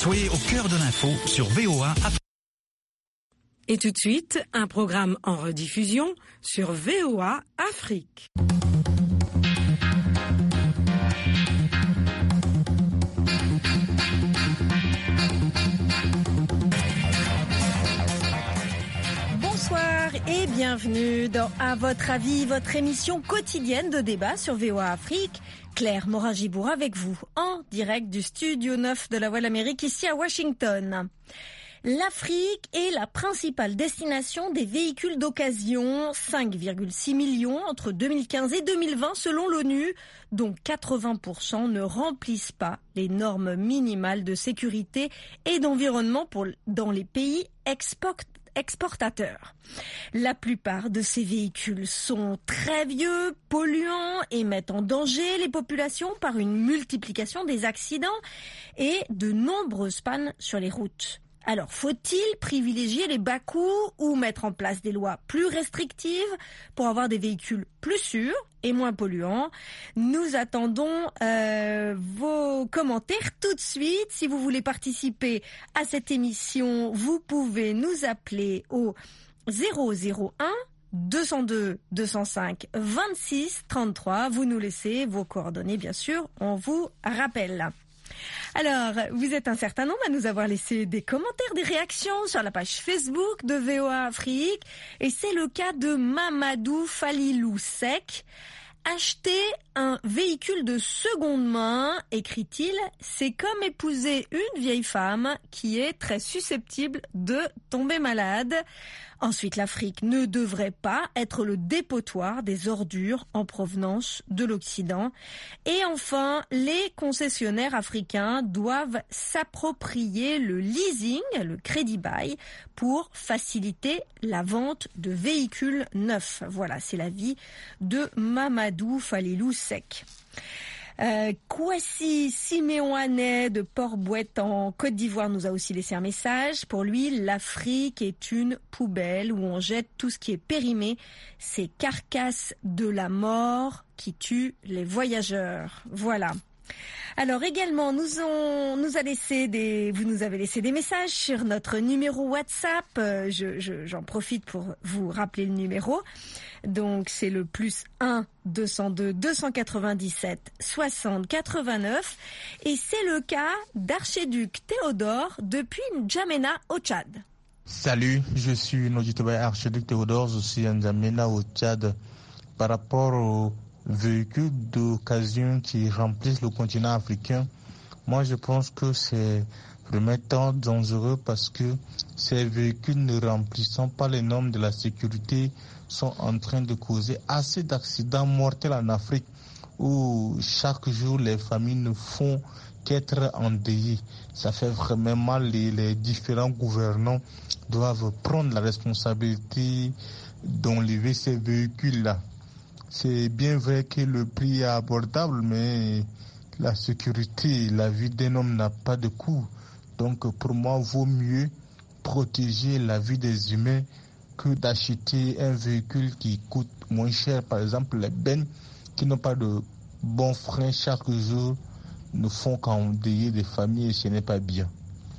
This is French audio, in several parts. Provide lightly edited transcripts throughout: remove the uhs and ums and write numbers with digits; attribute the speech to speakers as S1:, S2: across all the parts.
S1: Soyez au cœur de l'info sur VOA Afrique.
S2: Et tout de suite, un programme en rediffusion sur VOA Afrique.
S3: Bonsoir et bienvenue dans À votre avis, votre émission quotidienne de débat sur VOA Afrique. Claire Morin-Gibour avec vous, en direct du studio 9 de la Voix de l'Amérique, ici à Washington. L'Afrique est la principale destination des véhicules d'occasion, 5,6 millions entre 2015 et 2020 selon l'ONU, dont 80% ne remplissent pas les normes minimales de sécurité et d'environnement dans les pays exportateurs. La plupart de ces véhicules sont très vieux, polluants et mettent en danger les populations par une multiplication des accidents et de nombreuses pannes sur les routes. Alors, faut-il privilégier les bas-coûts ou mettre en place des lois plus restrictives pour avoir des véhicules plus sûrs et moins polluants? Nous attendons vos commentaires tout de suite. Si vous voulez participer à cette émission, vous pouvez nous appeler au 001 202 205 26 33. Vous nous laissez vos coordonnées, bien sûr, on vous rappelle. Alors, vous êtes un certain nombre à nous avoir laissé des commentaires, des réactions sur la page Facebook de VOA Afrique. Et c'est le cas de Mamadou Falilou Sek. Acheter un véhicule de seconde main, écrit-il, c'est comme épouser une vieille femme qui est très susceptible de tomber malade. Ensuite, l'Afrique ne devrait pas être le dépotoir des ordures en provenance de l'Occident. Et enfin, les concessionnaires africains doivent s'approprier le leasing, le crédit bail, pour faciliter la vente de véhicules neufs. Voilà, c'est l'avis de Mamadou Falilou Sek. Kwasi Siméoane de Port-Bouët en Côte d'Ivoire nous a aussi laissé un message. Pour lui, l'Afrique est une poubelle où on jette tout ce qui est périmé, ces carcasses de la mort qui tuent les voyageurs. Voilà. Alors également, vous nous avez laissé des messages sur notre numéro WhatsApp. J'en profite pour vous rappeler le numéro. Donc c'est le +1 202 297 60 89 et c'est le cas d'Archiduc Théodore depuis N'Djamena au Tchad.
S4: Salut, je suis Nojitoba Archiduc Théodore, je suis à N'Djamena au Tchad. Par rapport aux véhicules d'occasion qui remplissent le continent africain, moi je pense que c'est vraiment dangereux parce que ces véhicules ne remplissant pas les normes de la sécurité sont en train de causer assez d'accidents mortels en Afrique où chaque jour les familles ne font qu'être endeuillées. Ça fait vraiment mal. Les différents gouvernants doivent prendre la responsabilité d'enlever ces véhicules-là. C'est bien vrai que le prix est abordable, mais la sécurité, la vie d'un homme n'a pas de coût. Donc pour moi, vaut mieux protéger la vie des humains que d'acheter un véhicule qui coûte moins cher. Par exemple, les bennes qui n'ont pas de bons freins chaque jour ne font qu'endeuiller des familles et ce n'est pas bien.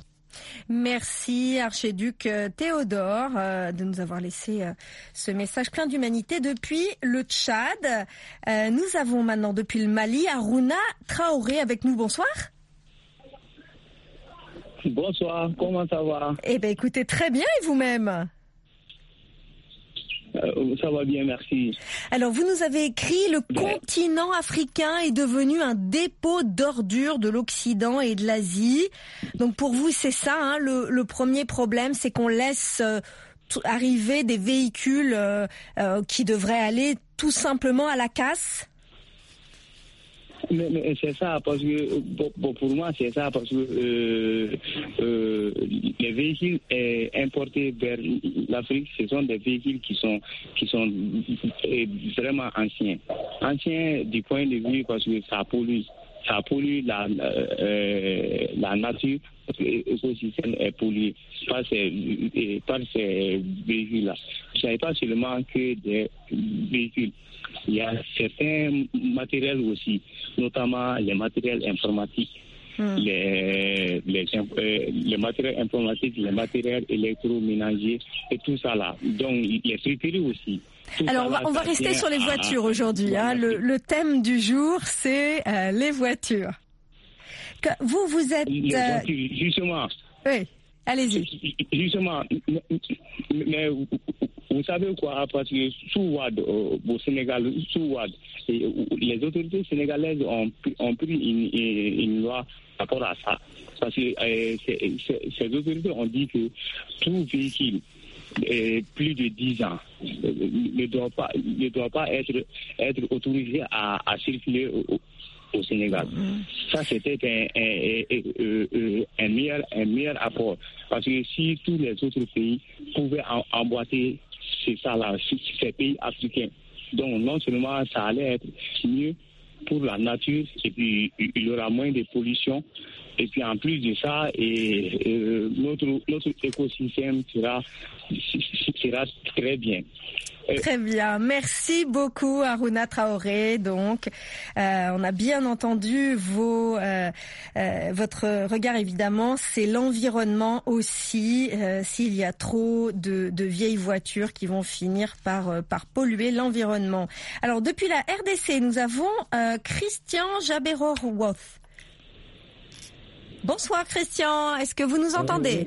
S3: Merci Archiduc Théodore de nous avoir laissé ce message plein d'humanité depuis le Tchad. Nous avons maintenant depuis le Mali Aruna Traoré avec nous. Bonsoir.
S5: Bonsoir, comment ça va?
S3: Eh bien écoutez, très bien et vous-même?
S5: Ça va bien, merci.
S3: Alors, vous nous avez écrit « Le continent africain est devenu un dépôt d'ordures de l'Occident et de l'Asie ». Donc, pour vous, c'est ça, hein, le premier problème, c'est qu'on laisse arriver des véhicules qui devraient aller tout simplement à la casse.
S5: Mais c'est ça, parce que pour moi, c'est ça, parce que les véhicules importés vers l'Afrique, ce sont des véhicules qui sont vraiment anciens. Anciens du point de vue parce que ça pollue la nature, parce que l'écosystème est pollué par ces véhicules-là. Il n'y a pas seulement que des véhicules. Il y a certains matériels aussi, notamment les matériels informatiques les matériels informatiques, les matériels électroménagers et tout ça là. Donc les friperies aussi.
S3: Alors on va rester sur les voitures aujourd'hui. Le thème du jour, c'est les voitures. Vous êtes...
S5: Les voitures, justement.
S3: Oui, allez-y.
S5: Justement, mais vous savez quoi, parce que sous Wade, au Sénégal, sous Wade, les autorités sénégalaises ont pris une loi par rapport à ça. Parce que ces autorités ont dit que tout véhicule plus de 10 ans ne doit pas être autorisé à circuler au Sénégal. Ça, c'était un meilleur apport. Parce que si tous les autres pays pouvaient emboîter ces pays africains, donc non seulement ça allait être mieux pour la nature, et puis il y aura moins de pollution, et puis en plus de ça, notre écosystème sera très bien.
S3: Très bien, merci beaucoup Harouna Traoré. Donc, on a bien entendu votre regard évidemment. C'est l'environnement aussi. S'il y a trop de vieilles voitures qui vont finir par polluer l'environnement. Alors, depuis la RDC, nous avons Christian Jaberor-Woth. Bonsoir Christian, est-ce que vous nous entendez?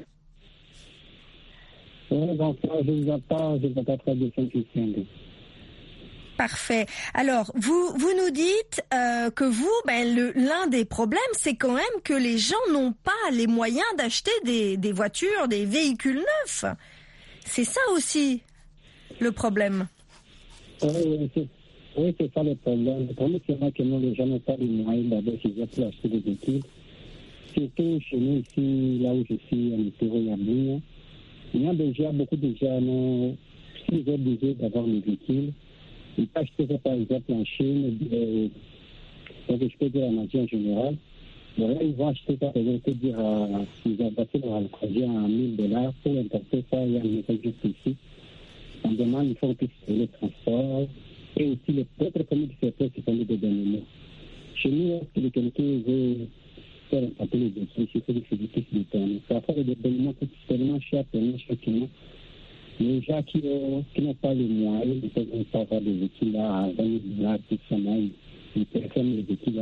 S6: Oui, bonsoir, je vous entends très bien, Christian.
S3: Parfait. Alors, vous nous dites que l'un des problèmes, c'est quand même que les gens n'ont pas les moyens d'acheter des voitures, des véhicules neufs. C'est ça aussi le problème.
S6: Oui, c'est ça le problème. Le problème, c'est que nous, les gens n'ont pas les moyens d'avoir pour acheter des véhicules. Surtout chez nous ici, là où je suis, en Ituro-Yabouya. Il y a déjà beaucoup de gens qui ont besoin d'avoir le véhicule. Ils peuvent acheter ça par exemple en Chine, donc je peux dire en Asie en général. Bon, là, ils vont acheter ça, ils ont passé leur projet à $1,000 pour importer ça, il y a une méthode juste ici. On demande, il faut qu'ils fassent le transport et aussi les autres communes qui se font, ce sont les dédouanements. Chez nous, si quelqu'un veut faire importer les véhicules, il faut que c'est plus de temps. Parfois, les dédouanements coûtent tellement cher, tellement. Les gens qui n'ont pas les moyens, ils peuvent pas avoir des véhicules à $20, tout ça, ils peuvent faire des véhicules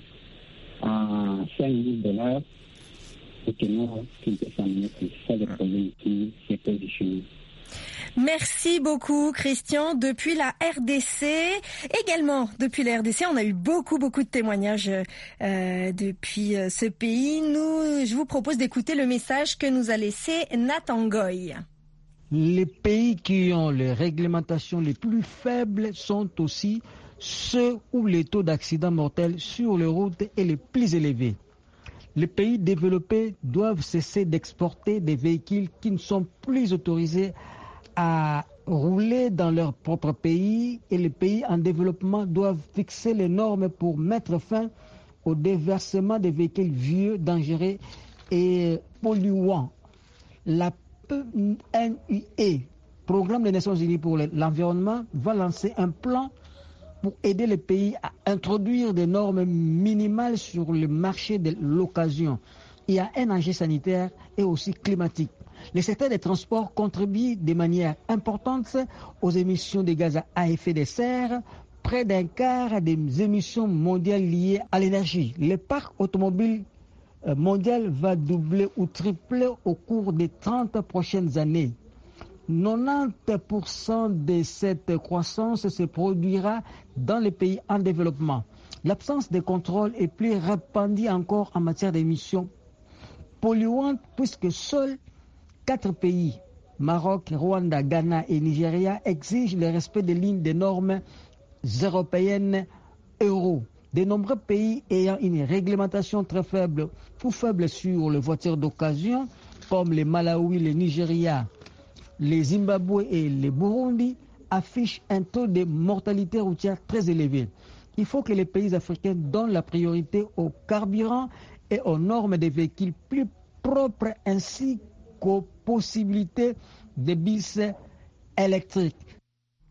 S6: à $5,000. Et que non, qui peut s'amener, c'est ça le problème qui est positionné.
S3: Merci beaucoup Christian. Depuis la RDC, également depuis la RDC, on a eu beaucoup de témoignages depuis ce pays. Je vous propose d'écouter le message que nous a laissé Nathan Goy.
S7: Les pays qui ont les réglementations les plus faibles sont aussi ceux où les taux d'accidents mortels sur les routes est les plus élevés. Les pays développés doivent cesser d'exporter des véhicules qui ne sont plus autorisés à rouler dans leur propre pays et les pays en développement doivent fixer les normes pour mettre fin au déversement des véhicules vieux, dangereux et polluants. La PNUE, Programme des Nations Unies pour l'environnement, va lancer un plan pour aider les pays à introduire des normes minimales sur le marché de l'occasion. Il y a un enjeu sanitaire et aussi climatique. Le secteur des transports contribue de manière importante aux émissions de gaz à effet de serre, près d'un quart des émissions mondiales liées à l'énergie. Le parc automobile mondial va doubler ou tripler au cours des 30 prochaines années. 90% de cette croissance se produira dans les pays en développement. L'absence de contrôle est plus répandue encore en matière d'émissions polluantes puisque seuls 4 pays, Maroc, Rwanda, Ghana et Nigeria, exigent le respect des lignes des normes européennes Euro. De nombreux pays ayant une réglementation très faible ou faible sur les voitures d'occasion, comme le Malawi, le Nigeria, le Zimbabwe et le Burundi, affichent un taux de mortalité routière très élevé. Il faut que les pays africains donnent la priorité aux carburants et aux normes des véhicules plus propres ainsi qu'aux possibilités de bus électriques.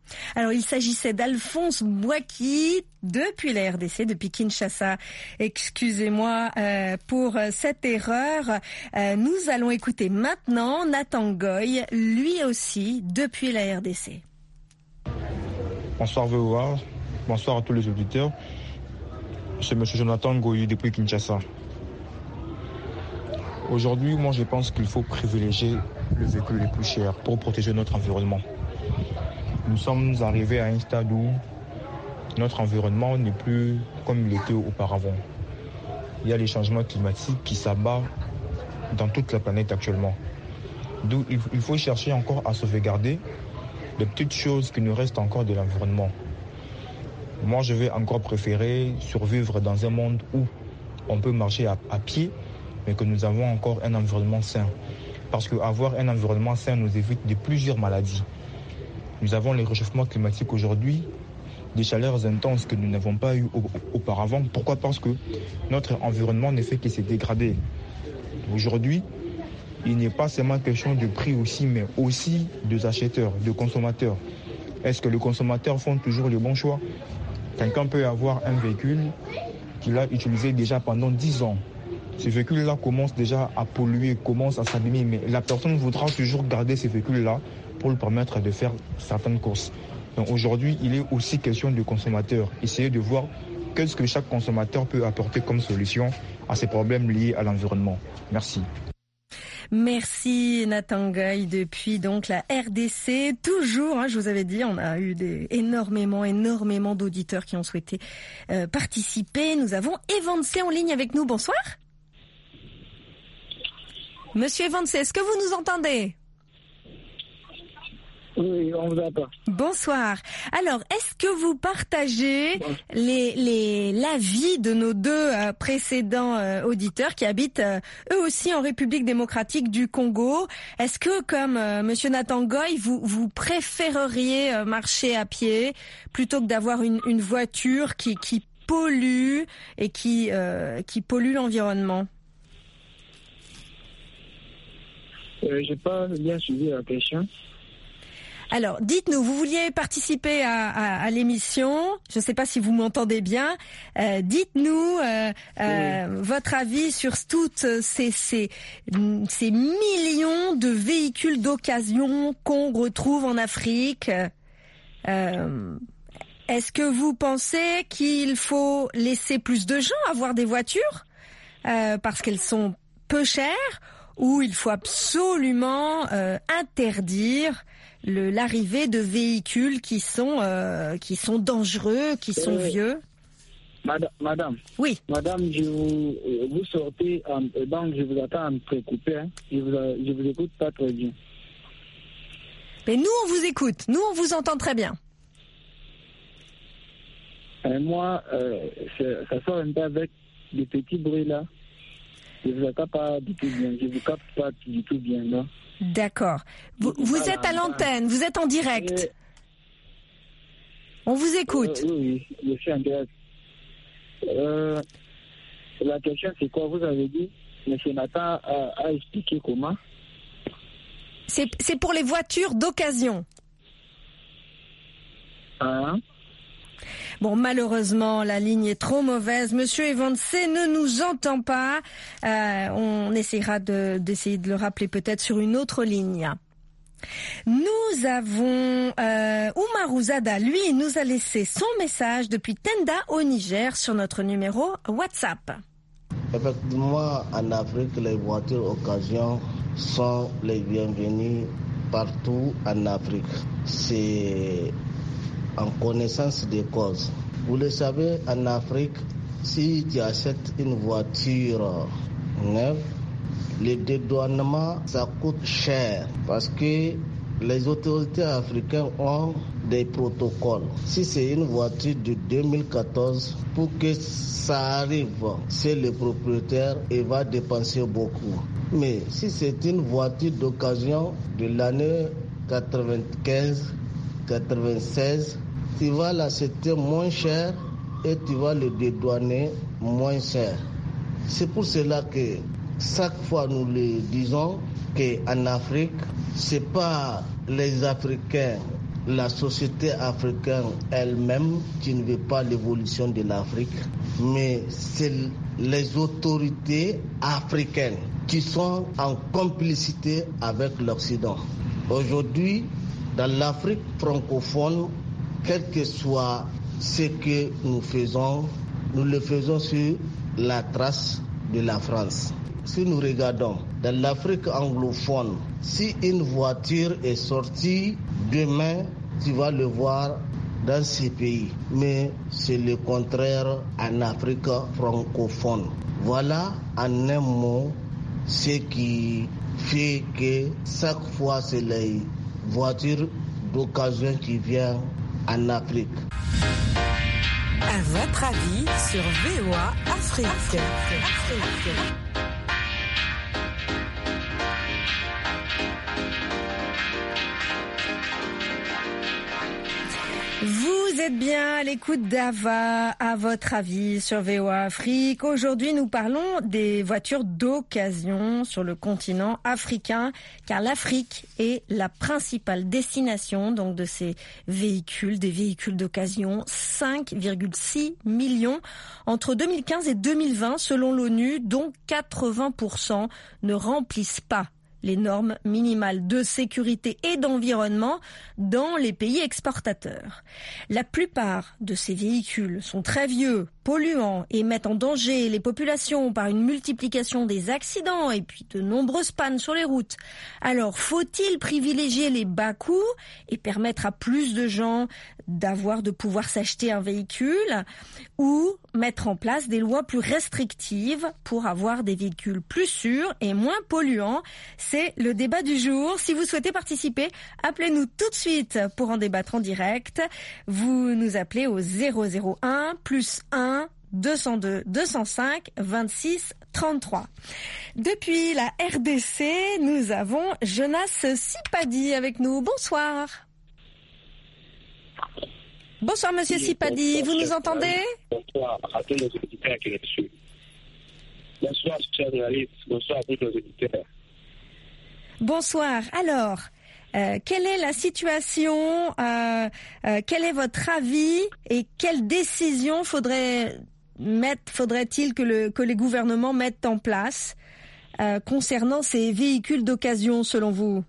S3: Alors, il s'agissait d'Alphonse Bouaki, depuis la RDC, depuis Kinshasa. Excusez-moi pour cette erreur. Nous allons écouter maintenant Nathan Goy, lui aussi, depuis la RDC.
S8: Bonsoir VOA, bonsoir à tous les auditeurs. C'est M. Jonathan Goy depuis Kinshasa. Aujourd'hui, moi je pense qu'il faut privilégier le véhicule le plus cher pour protéger notre environnement. Nous sommes arrivés à un stade où notre environnement n'est plus comme il était auparavant. Il y a les changements climatiques qui s'abattent dans toute la planète actuellement. D'où il faut chercher encore à sauvegarder les petites choses qui nous restent encore de l'environnement. Moi, je vais encore préférer survivre dans un monde où on peut marcher à pied, mais que nous avons encore un environnement sain. Parce qu'avoir un environnement sain nous évite de plusieurs maladies. Nous avons le réchauffement climatique aujourd'hui, des chaleurs intenses que nous n'avons pas eues auparavant. Pourquoi ? Parce que notre environnement ne fait que se dégrader. Aujourd'hui, il n'est pas seulement question de prix aussi, mais aussi des acheteurs, de consommateurs. Est-ce que les consommateurs font toujours les bons choix ? Quelqu'un peut avoir un véhicule qu'il a utilisé déjà pendant 10 ans. Ce véhicule-là commence déjà à polluer, commence à s'abîmer, mais la personne voudra toujours garder ce véhicule-là pour lui permettre de faire certaines courses. Donc aujourd'hui, il est aussi question de consommateurs. Essayer de voir qu'est-ce que chaque consommateur peut apporter comme solution à ces problèmes liés à l'environnement. Merci.
S3: Merci Nathan Goy depuis donc la RDC. Toujours, je vous avais dit, on a eu énormément d'auditeurs qui ont souhaité participer. Nous avons Evancé en ligne avec nous. Bonsoir. Monsieur Evancé, est-ce que vous nous entendez ?
S6: Oui, on vous entend.
S3: Bonsoir. Alors, est-ce que vous partagez l'avis de nos deux précédents auditeurs qui habitent eux aussi en République démocratique du Congo ? Est-ce que, comme Monsieur Nathan Goy, vous préféreriez marcher à pied plutôt que d'avoir une voiture qui pollue et qui pollue l'environnement ?
S6: J'ai pas bien suivi la question.
S3: Alors, dites-nous, vous vouliez participer à l'émission. Je ne sais pas si vous m'entendez bien. Dites-nous votre avis sur toutes ces millions de véhicules d'occasion qu'on retrouve en Afrique. Est-ce que vous pensez qu'il faut laisser plus de gens avoir des voitures parce qu'elles sont peu chères, ou il faut absolument interdire l'arrivée de véhicules qui sont dangereux, qui sont vieux?
S6: Madame.
S3: Oui.
S6: Madame, vous sortez, donc je vous attends à me préoccuper. Hein. Je vous écoute pas très bien.
S3: Mais nous, on vous écoute. Nous, on vous entend très bien.
S6: Moi, ça sort un peu avec des petits bruits là. Je vous attends pas du tout bien. Je vous capte pas du tout bien là.
S3: D'accord. Vous êtes à l'antenne, vous êtes en direct. On vous écoute.
S6: Oui, je suis en direct. La question, c'est quoi? Vous avez dit, M. Nathan a expliqué comment.
S3: C'est pour les voitures d'occasion. Bon, malheureusement, la ligne est trop mauvaise. Monsieur Evancé ne nous entend pas. On essaiera d'essayer de le rappeler peut-être sur une autre ligne. Nous avons Oumar Ouzada, lui, il nous a laissé son message depuis Tenda au Niger sur notre numéro WhatsApp.
S9: Effectivement, en Afrique, les voitures occasion sont les bienvenues partout en Afrique. C'est en connaissance des causes. Vous le savez, en Afrique, si tu achètes une voiture neuve, le dédouanement, ça coûte cher parce que les autorités africaines ont des protocoles. Si c'est une voiture de 2014, pour que ça arrive, c'est le propriétaire et va dépenser beaucoup. Mais si c'est une voiture d'occasion de l'année 95, 96, tu vas l'acheter moins cher et tu vas le dédouaner moins cher. C'est pour cela que chaque fois nous le disons qu'en Afrique, c'est pas les Africains, la société africaine elle-même qui ne veut pas l'évolution de l'Afrique, mais c'est les autorités africaines qui sont en complicité avec l'Occident. Aujourd'hui, dans l'Afrique francophone, quel que soit ce que nous le faisons sur la trace de la France. Si nous regardons dans l'Afrique anglophone, si une voiture est sortie, demain, tu vas le voir dans ces pays. Mais c'est le contraire en Afrique francophone. Voilà en un mot ce qui fait que chaque fois c'est les voitures d'occasion qui viennent en Afrique.
S2: À votre avis sur VOA Afrique. Vous êtes bien à l'écoute d'Ava, à votre avis sur VOA Afrique. Aujourd'hui, nous parlons des voitures d'occasion sur le continent africain, car l'Afrique est la principale destination donc de ces véhicules, des véhicules d'occasion. 5,6 millions entre 2015 et 2020 selon l'ONU, dont 80% ne remplissent pas les normes minimales de sécurité et d'environnement dans les pays exportateurs. La plupart de ces véhicules sont très vieux, polluants et mettent en danger les populations par une multiplication des accidents et puis de nombreuses pannes sur les routes. Alors, faut-il privilégier les bas coûts et permettre à plus de gens de pouvoir s'acheter un véhicule, ou mettre en place des lois plus restrictives pour avoir des véhicules plus sûrs et moins polluants? C'est le débat du jour. Si vous souhaitez participer, appelez-nous tout de suite pour en débattre en direct. Vous nous appelez au 001 +1 202 205 26 33. Depuis la RDC, nous avons Jonas Sipadi avec nous. Bonsoir. Bonsoir Monsieur Sipadi, vous nous entendez?
S10: Bonsoir à tous nos auditeurs qui nous suivent. Bonsoir chers journalistes, bonsoir à tous nos auditeurs.
S3: Bonsoir. Alors, quelle est la situation, quel est votre avis et quelles décisions faudrait-il que les gouvernements mettent en place concernant ces véhicules d'occasion selon vous?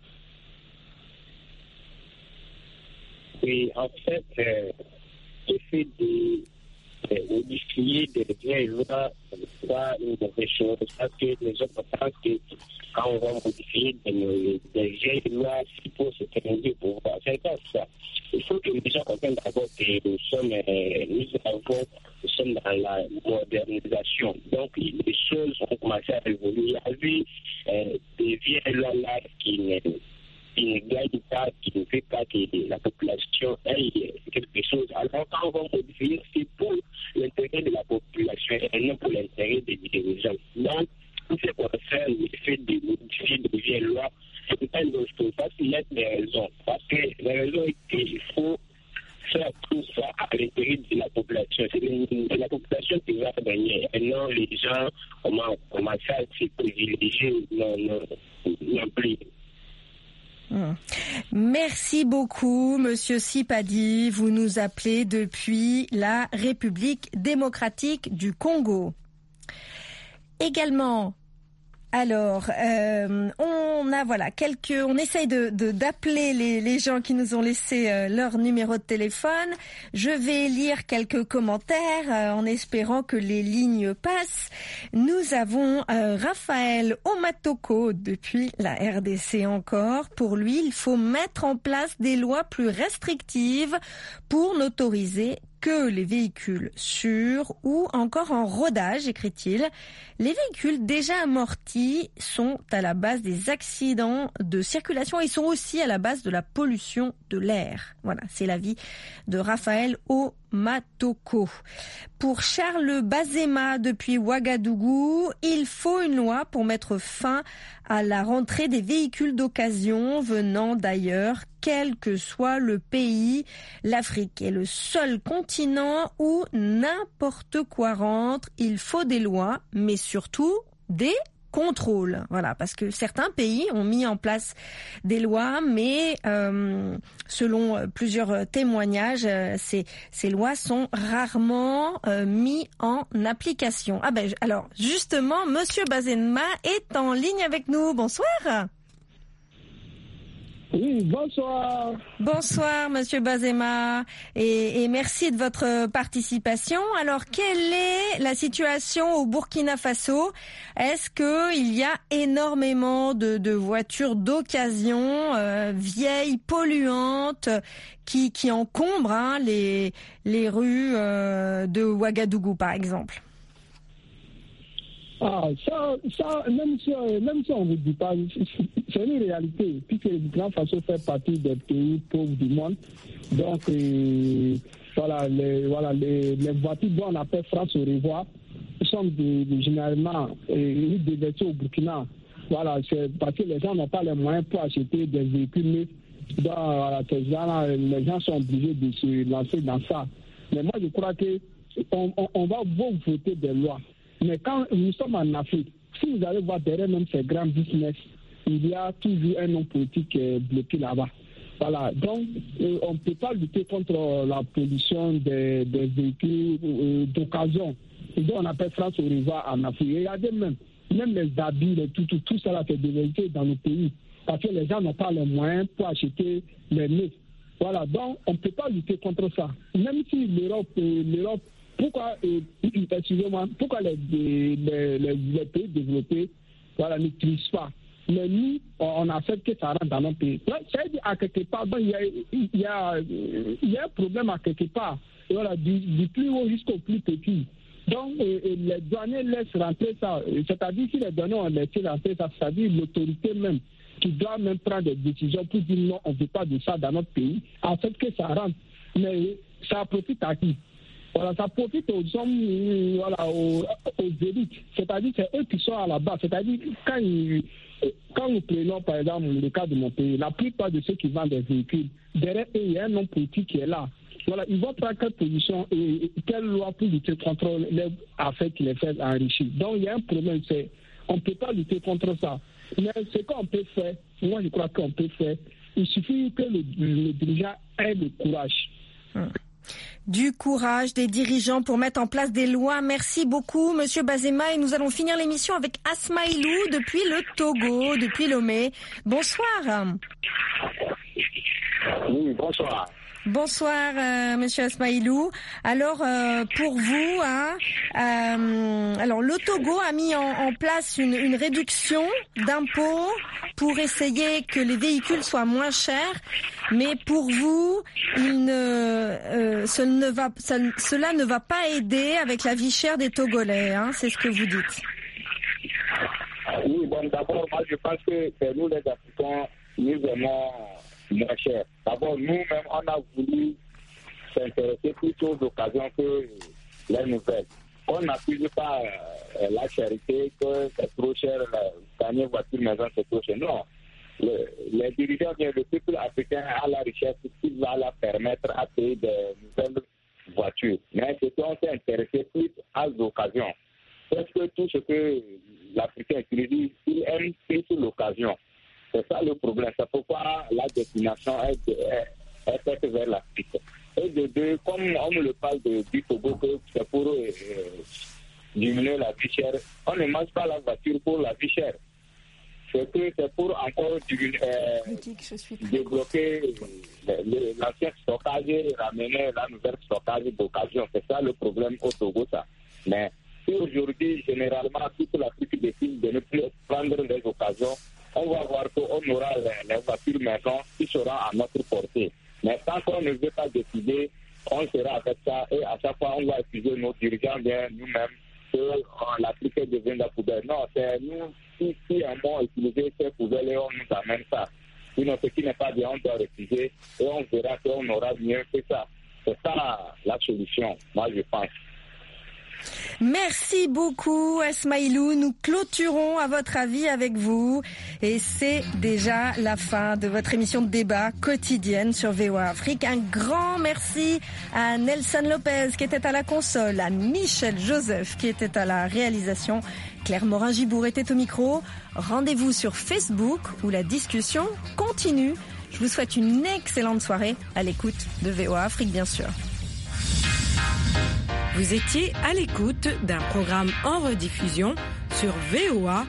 S10: Oui, en fait, le fait de modifier des vieilles lois n'est pas une mauvaise chose, parce que les autres pensent que quand on va modifier des vieilles lois, il faut se terminer pour voir. C'est pas ça. Il faut que les gens comprennent d'abord que nous sommes dans la modernisation. Donc, les choses ont commencé à évoluer. Il y avait des vieilles lois là qui ne gagne pas, qui ne fait pas que la population ait quelque chose. Alors, quand on va modifier, c'est pour l'intérêt de la population et non pour l'intérêt des dirigeants. Donc, tout ce qu'on fait, le fait de modifier de vieilles lois, c'est pas une bonne chose. Parce qu'il y a des raisons. Parce que la raison est qu'il faut faire tout ça à l'intérêt de la population. C'est la population qui va gagner. Et non, les gens commencent à se privilégier non plus.
S3: Merci beaucoup, Monsieur Sipadi. Vous nous appelez depuis la République démocratique du Congo. Également, alors, on essaye d'appeler les gens qui nous ont laissé leur numéro de téléphone. Je vais lire quelques commentaires en espérant que les lignes passent. Nous avons Raphaël Omatoko depuis la RDC encore. Pour lui, il faut mettre en place des lois plus restrictives pour n'autoriser que les véhicules sûrs ou encore en rodage, écrit-il. Les véhicules déjà amortis sont à la base des accidents de circulation et sont aussi à la base de la pollution de l'air. Voilà, c'est l'avis de Raphaël Omatoko. Pour Charles Bazema depuis Ouagadougou, il faut une loi pour mettre fin à la rentrée des véhicules d'occasion venant d'ailleurs, quel que soit le pays. L'Afrique est le seul continent où n'importe quoi rentre. Il faut des lois, mais surtout des
S2: contrôle. Voilà, parce que certains pays ont mis en place des lois, mais selon plusieurs témoignages, ces lois sont rarement mises en application. Ah ben, alors justement, Monsieur Bazema est en ligne avec nous. Bonsoir.
S6: Oui, bonsoir.
S2: Bonsoir, Monsieur Bazema, et merci de votre participation. Alors, quelle est la situation au Burkina Faso? Est-ce qu'il y a énormément de voitures d'occasion, vieilles, polluantes, qui encombrent les rues de Ouagadougou, par exemple?
S6: Ah, ça, même si on ne vous dit pas, c'est une réalité, puisque le Burkina Faso fait partie des pays pauvres du monde. Donc, les voitures dont on appelle France au revoir sont généralement déversées au Burkina. Voilà, c'est parce que les gens n'ont pas les moyens pour acheter des véhicules neufs. Donc, les gens sont obligés de se lancer dans ça. Mais moi, je crois qu'on va voter des lois. Mais quand nous sommes en Afrique, si vous allez voir derrière même ces grands business, il y a toujours un homme politique qui est bloqué là-bas. Voilà, donc on ne peut pas lutter contre la pollution des véhicules d'occasion. Donc on appelle France au revoir en Afrique. Regardez même les habits, tout ça là, c'est développé dans nos pays. Parce que les gens n'ont pas les moyens pour acheter les neufs. Voilà, donc on ne peut pas lutter contre ça. Même si l'Europe pourquoi les pays développés n'utilisent pas? Mais nous, on accepte que ça rentre dans notre pays. Là, ça veut dire à quelque part, il y a un problème à quelque part. Voilà, du plus haut jusqu'au plus petit. Donc, les douaniers laissent rentrer ça. C'est-à-dire, si les douaniers ont laissé rentrer ça, c'est-à-dire l'autorité même qui doit même prendre des décisions pour dire non, on ne veut pas de ça dans notre pays, accepte que ça rentre. Mais ça profite à qui? Voilà, ça profite aux hommes, aux élites. C'est-à-dire que c'est eux qui sont à la base. C'est-à-dire quand nous prenons, par exemple, le cas de mon pays, la plupart de ceux qui vendent des véhicules, derrière eux, il y a un homme politique qui est là. Voilà, ils vont prendre quelle position et quelle loi pour lutter contre les affaires qui les fait enrichir. Donc, il y a un problème, on ne peut pas lutter contre ça. Mais ce qu'on peut faire, moi je crois qu'on peut faire, il suffit que le dirigeant ait le courage.
S2: Du courage des dirigeants pour mettre en place des lois. Merci beaucoup, Monsieur Bazema. Et nous allons finir l'émission avec Asmaïlou depuis le Togo, depuis Lomé. Bonsoir.
S10: Oui, bonsoir.
S2: Bonsoir, Monsieur Asmaïlou. Alors, pour vous, alors le Togo a mis en place une réduction d'impôts pour essayer que les véhicules soient moins chers. Mais pour vous, cela ne va pas aider avec la vie chère des Togolais, hein, c'est ce que vous dites.
S10: Oui, bon, d'abord, moi je pense que c'est nous les Africains, nous aimons moins cher. D'abord, nous-mêmes, on a voulu s'intéresser plutôt aux occasions que les nouvelles. On n'accuse pas la charité, que c'est trop cher, gagner voiture maison, c'est trop cher. Non. Les dirigeants, le peuple africain a la richesse qui va la permettre à payer des nouvelles voitures. Mais c'est qu'on s'est intéressé plus aux occasions. Parce que tout ce que l'Africain utilise, il aime plus l'occasion. C'est ça le problème. C'est pourquoi la destination est faite vers l'Afrique. Et de deux, comme on me le parle du Togo, que c'est pour diminuer la vie chère, on ne mange pas la voiture pour la vie chère. C'est pour encore débloquer l'ancien stockage et ramener la nouvelle stockage d'occasion. C'est ça le problème au Togo, ça. Mais si aujourd'hui, généralement, toute l'Afrique décide de ne plus prendre les occasions, on va voir qu'on aura les voitures maison qui seront à notre portée. Mais tant qu'on ne veut pas décider, on sera avec ça et à chaque fois, on va accuser nos dirigeants bien nous-mêmes que l'Afrique devient la poubelle. Non, c'est nous qui aimons utiliser ces poubelles et on nous amène ça. Sinon, ce qui n'est pas bien, on doit refuser et on verra qu'on aura mieux que ça. C'est ça la solution, moi je pense.
S2: Merci beaucoup Esmaïlou. Nous clôturons à votre avis avec vous. Et c'est déjà la fin de votre émission de débat quotidienne sur VOA Afrique. Un grand merci à Nelson Lopez qui était à la console, à Michel Joseph qui était à la réalisation. Claire Morin-Gibourg était au micro. Rendez-vous sur Facebook où la discussion continue. Je vous souhaite une excellente soirée à l'écoute de VOA Afrique, bien sûr.
S11: Vous étiez à l'écoute d'un programme en rediffusion sur VOA